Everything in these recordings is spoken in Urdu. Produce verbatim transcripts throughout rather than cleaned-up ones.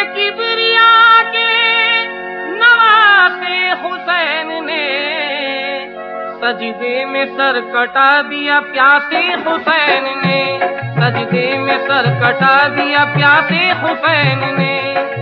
کبریا کے نواسے حسین نے سجدے میں سر کٹا دیا پیاسے حسین نے سجدے میں سر کٹا دیا پیاسے حسین نے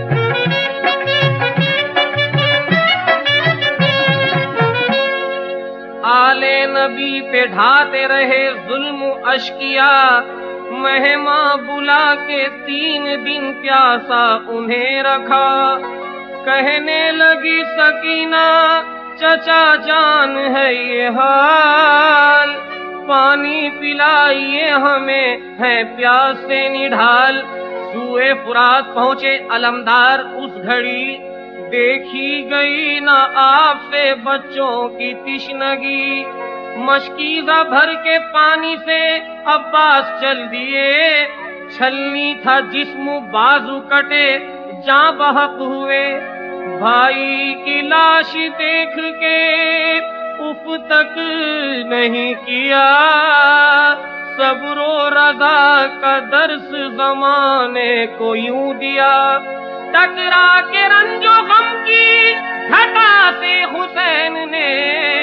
آلے نبی پہ ڈھاتے رہے ظلم و اشکیا مہماں بلا کے تین دن پیاسا انہیں رکھا کہنے لگی سکینہ چچا جان ہے یہ حال پانی پلائیے ہمیں ہے پیاس سے نڈھال سوئے فرات پہنچے علمدار اس گھڑی دیکھی گئی نہ آپ سے بچوں کی تشنگی مشکیزہ بھر کے پانی سے عباس چل دیے چھلنی تھا جسم بازو کٹے جاں بحق ہوئے بھائی کی لاش دیکھ کے اف تک نہیں کیا صبر و رضا کا درس زمانے کو یوں دیا ٹکرا کے رنج و غم کی گھٹا سے حسین نے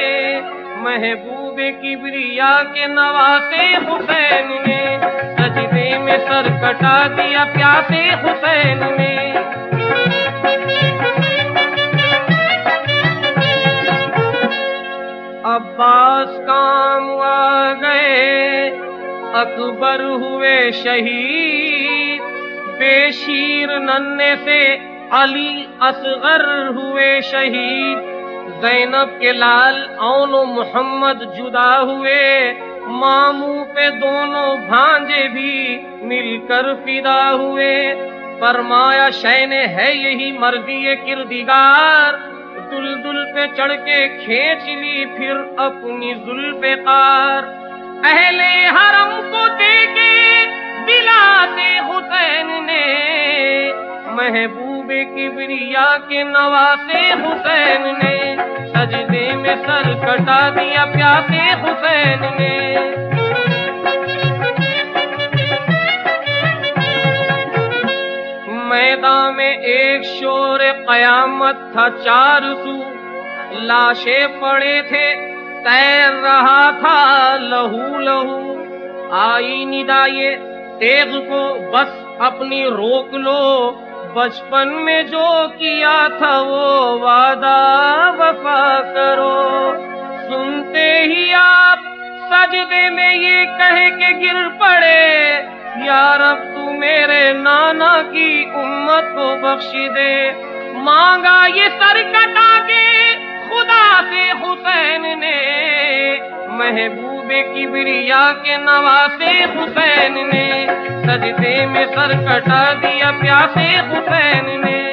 محبوب کبریا کے نواسے حسین نے سجدے میں سر کٹا دیا پیاسے حسین نے عباس کام آ گئے اکبر ہوئے شہید بے شیر ننے سے علی اصغر ہوئے شہید زینب کے لال اون و محمد جدا ہوئے ماموں پہ دونوں بھانجے بھی مل کر فدا ہوئے فرمایا شین ہے یہی مرضی کردگار دلدل پہ چڑھ کے کھینچ لی پھر اپنی ذوالفقار اہل حرم کو دے کے دلا سے حسین نے محبوب کبریا کے نواسے حسین نے سجدے میں سر کٹا دیا پیاسے حسین نے میدان میں ایک شور قیامت تھا چار سو لاشیں پڑے تھے تیر رہا تھا لہو لہو آئی ندا یہ تیغ کو بس اپنی روک لو بچپن میں جو کیا تھا وہ وعدہ وفا کرو سنتے ہی آپ سجدے میں یہ کہہ کے گر پڑے یا رب تو میرے نانا کی امت کو بخش دے مانگا یہ سر کٹا کے خدا سے حسین نے محبوب کبریا کے نواسے حسین نے سجدے میں سر کٹا دیا پیاسے حسین نے